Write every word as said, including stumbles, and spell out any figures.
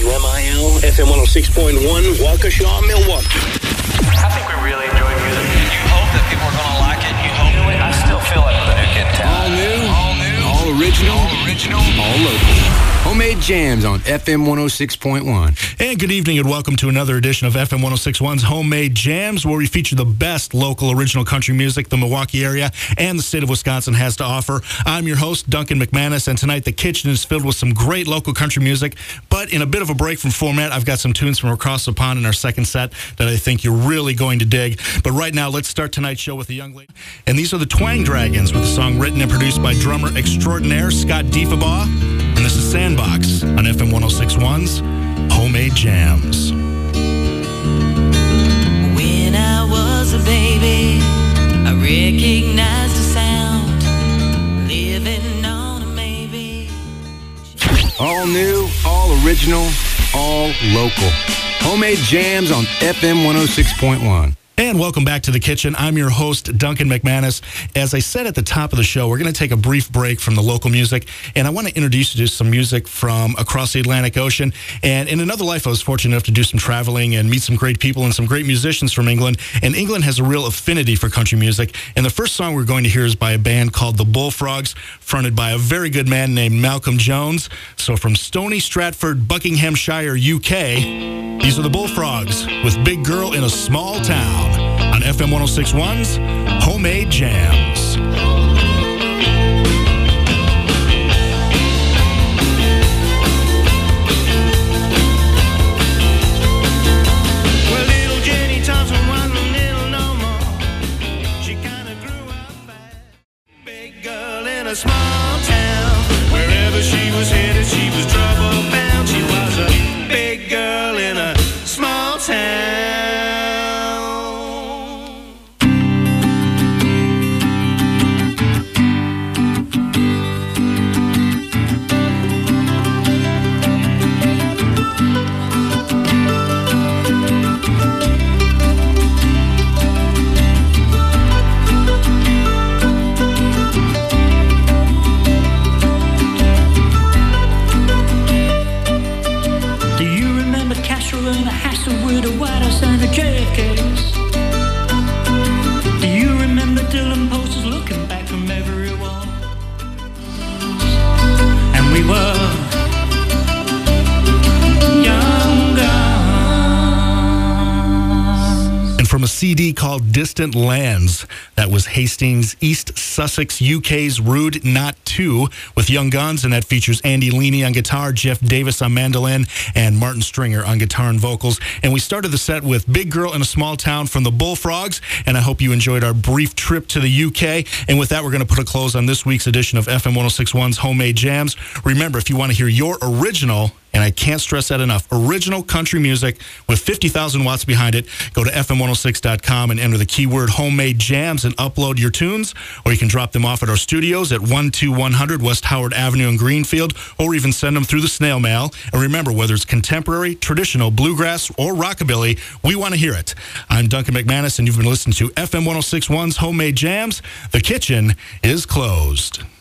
W M I L, F M one oh six point one, Waukesha, Milwaukee. I think we really enjoy music. You hope that people are going to like it. You hope. You know what? I still feel like we're the new kid in town. All new, all new, all original, all original, all local. Homemade Jams on F M one oh six point one. And good evening and welcome to another edition of F M one oh six point one's Homemade Jams, where we feature the best local original country music the Milwaukee area and the state of Wisconsin has to offer. I'm your host, Duncan McManus, and tonight the kitchen is filled with some great local country music, but in a bit of a break from format, I've got some tunes from across the pond in our second set that I think you're really going to dig. But right now, let's start tonight's show with a young lady. And these are the Twang Dragons with a song written and produced by drummer extraordinaire Scott Diefenbaugh. And this is Sandbox on F M one oh six point one's Homemade Jams. When I was a baby, I recognized a sound, living on a maybe. All new, all original, all local. Homemade Jams on F M one oh six point one. And welcome back to the kitchen. I'm your host, Duncan McManus. As I said at the top of the show, we're going to take a brief break from the local music, and I want to introduce you to some music from across the Atlantic Ocean. And in another life, I was fortunate enough to do some traveling and meet some great people and some great musicians from England. And England has a real affinity for country music. And the first song we're going to hear is by a band called the Bullfrogs, fronted by a very good man named Malcolm Jones. So from Stony Stratford, Buckinghamshire, U K, these are the Bullfrogs with Big Girl in a Small Town on F M one oh six point one's Homemade Jams. Well, little Jenny Thompson wasn't little no more. She kind of grew up fast. Big girl in a small town. Wherever she was headed, she was trouble bound. She was a big girl in a small town. Do you remember Dylan posters looking back from every wall? And we were young guns. And from a C D called Distant Lands, that was Hastings, East Sussex, U K's Rude Not two with Young Guns, and that features Andy Leaney on guitar, Jeff Davis on mandolin, and Martin Stringer on guitar and vocals. And we started the set with Big Girl in a Small Town from the Bullfrogs, and I hope you enjoyed our brief trip to the U K. And with that, we're going to put a close on this week's edition of F M one oh six point one's Homemade Jams. Remember, if you want to hear your original, and I can't stress that enough, original country music with fifty thousand watts behind it, go to F M one oh six dot com and enter the keyword Homemade Jams and upload your tunes, or you can drop them off at our studios at one two one hundred West Howard Avenue in Greenfield, or even send them through the snail mail. And remember, whether it's contemporary, traditional, bluegrass, or rockabilly, we want to hear it. I'm Duncan McManus, and you've been listening to F M one oh six point one's Homemade Jams. The kitchen is closed.